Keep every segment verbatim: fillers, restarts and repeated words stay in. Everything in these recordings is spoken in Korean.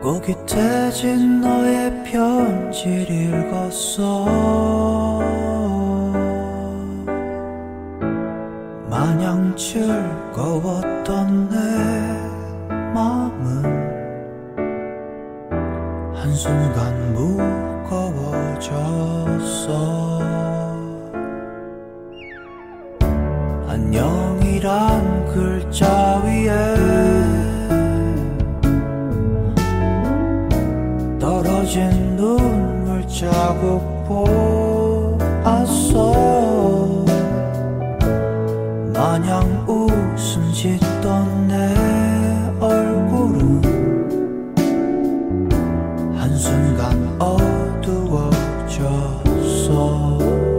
꼬깃해진 너의 편지를 읽었어. 마냥 즐거웠던 내 마음은 한순간 무거워졌어. 안녕이란 글자 위에 떨어진 눈물 자국 보았어. 마냥 웃음 짓던 내 얼굴은 한순간 어두워졌어.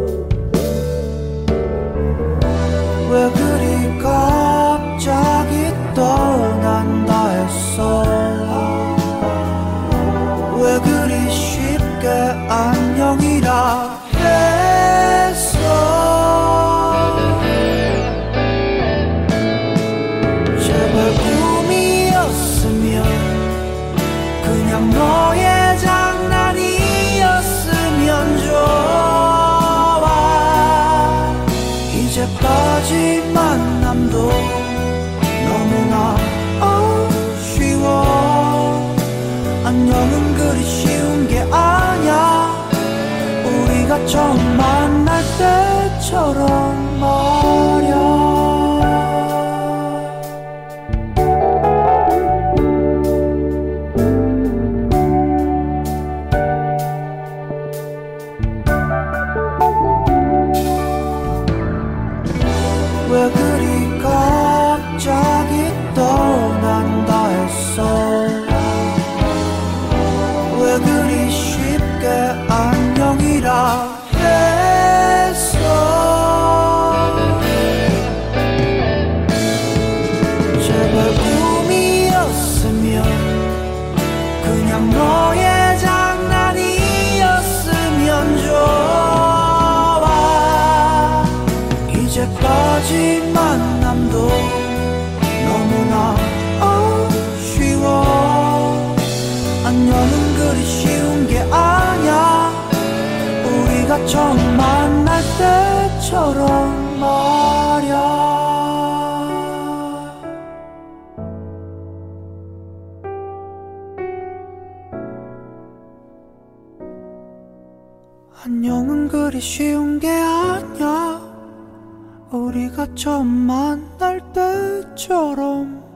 왜 그리 갑자기 떠난다 했어. 왜 그리 쉽게 안녕이라 했어. 제발 꿈이었으면 그냥 너의 장난이었으면 좋아. 이제까지 만남도 너무나 아쉬워. 안녕은 그리 쉬운 게 아냐. 우리가 처음 만날 때처럼 말야. 왜 그리 갑자기 떠난다 했어. 왜 그리 쉽게 안녕이라 했어. 제발 꿈이었으면 그냥 너의 장난이었으면 좋아. 이제까지 만남도 너무나 아쉬워. 안녕은 그리 쉬운 게 아냐. 우리가 처음 만날 때처럼 말야. 안녕은 그리 쉬운 게 아냐. 우리가 처음 만날 때처럼